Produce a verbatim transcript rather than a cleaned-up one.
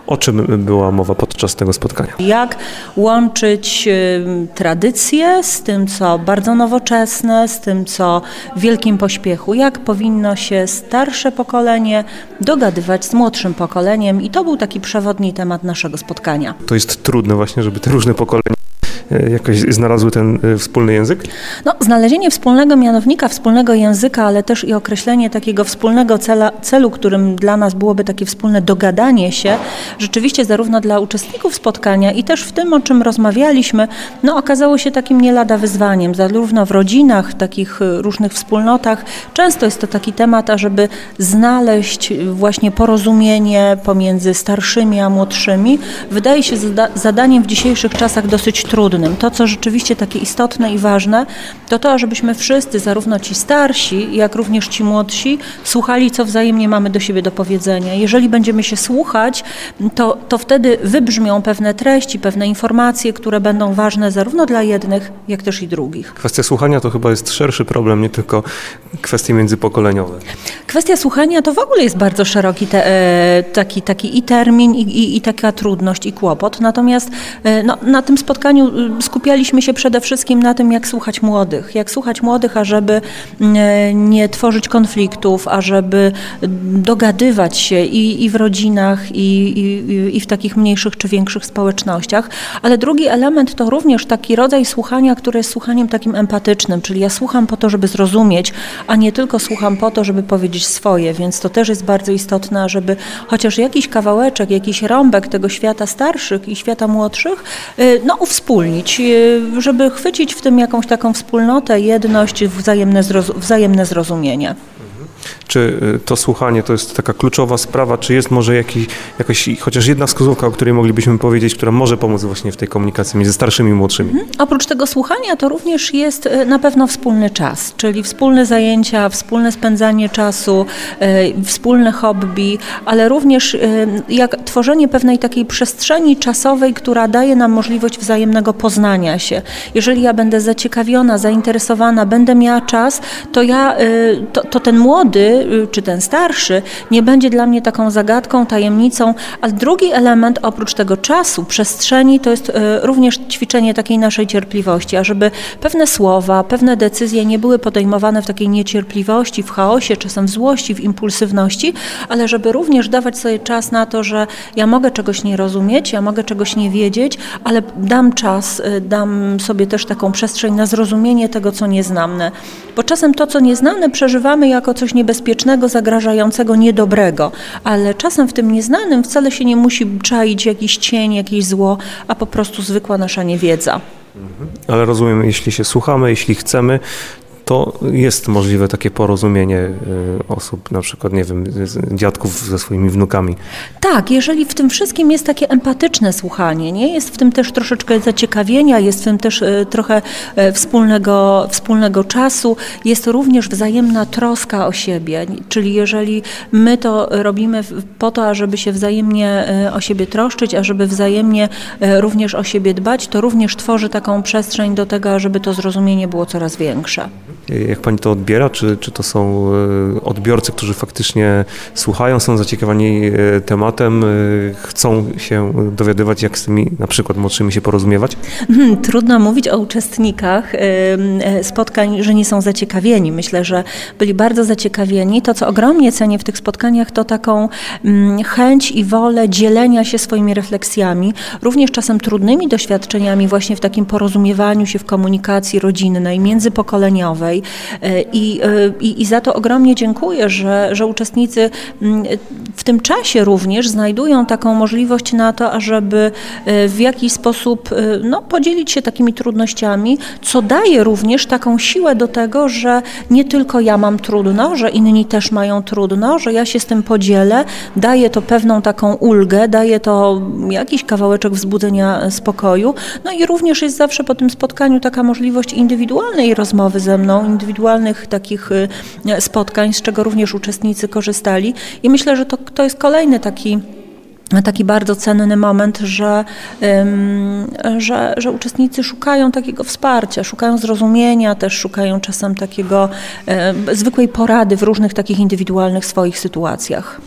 O czym była mowa podczas tego spotkania? Jak łączyć y, tradycje z tym, co bardzo nowoczesne, z tym, co w wielkim pośpiechu. Jak powinno się starsze pokolenie dogadywać z młodszym pokoleniem i to był taki przewodni temat naszego spotkania. To jest trudne właśnie, żeby te różne pokolenia jakoś znalazły ten wspólny język? No, znalezienie wspólnego mianownika, wspólnego języka, ale też i określenie takiego wspólnego cela, celu, którym dla nas byłoby takie wspólne dogadanie się, rzeczywiście zarówno dla uczestników spotkania i też w tym, o czym rozmawialiśmy, no okazało się takim nie lada wyzwaniem, zarówno w rodzinach, w takich różnych wspólnotach. Często jest to taki temat, ażeby znaleźć właśnie porozumienie pomiędzy starszymi a młodszymi. Wydaje się zada- zadaniem w dzisiejszych czasach dosyć trudnym. To, co rzeczywiście takie istotne i ważne, to to, żebyśmy wszyscy, zarówno ci starsi, jak również ci młodsi, słuchali, co wzajemnie mamy do siebie do powiedzenia. Jeżeli będziemy się słuchać, to, to wtedy wybrzmią pewne treści, pewne informacje, które będą ważne zarówno dla jednych, jak też i drugich. Kwestia słuchania to chyba jest szerszy problem, nie tylko kwestie międzypokoleniowe. Kwestia słuchania to w ogóle jest bardzo szeroki te, taki, taki i termin, i, i, i taka trudność, i kłopot. Natomiast no, na tym spotkaniu skupialiśmy się przede wszystkim na tym, jak słuchać młodych. Jak słuchać młodych, ażeby nie tworzyć konfliktów, ażeby dogadywać się i, i w rodzinach, i, i, i w takich mniejszych czy większych społecznościach. Ale drugi element to również taki rodzaj słuchania, który jest słuchaniem takim empatycznym, czyli ja słucham po to, żeby zrozumieć, a nie tylko słucham po to, żeby powiedzieć swoje, więc to też jest bardzo istotne, żeby chociaż jakiś kawałeczek, jakiś rąbek tego świata starszych i świata młodszych, no uwspólnić, żeby chwycić w tym jakąś taką wspólnotę, jedność, wzajemne, zrozum- wzajemne zrozumienie. Czy to słuchanie to jest taka kluczowa sprawa, czy jest może jakiś, jakaś chociaż jedna wskazówka, o której moglibyśmy powiedzieć, która może pomóc właśnie w tej komunikacji między starszymi i młodszymi? Mhm. Oprócz tego słuchania to również jest na pewno wspólny czas, czyli wspólne zajęcia, wspólne spędzanie czasu, e, wspólne hobby, ale również e, jak tworzenie pewnej takiej przestrzeni czasowej, która daje nam możliwość wzajemnego poznania się. Jeżeli ja będę zaciekawiona, zainteresowana, będę miała czas, to ja, e, to, to ten młody czy ten starszy nie będzie dla mnie taką zagadką, tajemnicą, a drugi element oprócz tego czasu, przestrzeni, to jest również ćwiczenie takiej naszej cierpliwości, ażeby pewne słowa, pewne decyzje nie były podejmowane w takiej niecierpliwości, w chaosie, czasem w złości, w impulsywności, ale żeby również dawać sobie czas na to, że ja mogę czegoś nie rozumieć, ja mogę czegoś nie wiedzieć, ale dam czas, dam sobie też taką przestrzeń na zrozumienie tego, co nieznane. Bo czasem to, co nieznane, przeżywamy jako coś niebezpiecznego, zagrażającego, niedobrego, ale czasem w tym nieznanym wcale się nie musi czaić jakiś cień, jakieś zło, a po prostu zwykła nasza niewiedza. Ale rozumiem, jeśli się słuchamy, jeśli chcemy, to jest możliwe takie porozumienie osób, na przykład, nie wiem, dziadków ze swoimi wnukami. Tak, jeżeli w tym wszystkim jest takie empatyczne słuchanie, nie? Jest w tym też troszeczkę zaciekawienia, jest w tym też trochę wspólnego, wspólnego czasu, jest również wzajemna troska o siebie, czyli jeżeli my to robimy po to, ażeby się wzajemnie o siebie troszczyć, ażeby wzajemnie również o siebie dbać, to również tworzy taką przestrzeń do tego, ażeby to zrozumienie było coraz większe. Jak pani to odbiera? Czy, czy to są odbiorcy, którzy faktycznie słuchają, są zaciekawieni tematem, chcą się dowiadywać, jak z tymi na przykład młodszymi się porozumiewać? Trudno mówić o uczestnikach spotkań, że nie są zaciekawieni. Myślę, że byli bardzo zaciekawieni. To, co ogromnie cenię w tych spotkaniach, to taką chęć i wolę dzielenia się swoimi refleksjami, również czasem trudnymi doświadczeniami właśnie w takim porozumiewaniu się w komunikacji rodzinnej, międzypokoleniowej. I, i, i za to ogromnie dziękuję, że, że uczestnicy w tym czasie również znajdują taką możliwość na to, ażeby w jakiś sposób no, podzielić się takimi trudnościami, co daje również taką siłę do tego, że nie tylko ja mam trudno, że inni też mają trudno, że ja się z tym podzielę, daje to pewną taką ulgę, daje to jakiś kawałeczek wzbudzenia spokoju, no i również jest zawsze po tym spotkaniu taka możliwość indywidualnej rozmowy ze mną, indywidualnych takich spotkań, z czego również uczestnicy korzystali i myślę, że to, to jest kolejny taki taki bardzo cenny moment, że, um, że, że uczestnicy szukają takiego wsparcia, szukają zrozumienia, też szukają czasem takiego um, zwykłej porady w różnych takich indywidualnych swoich sytuacjach.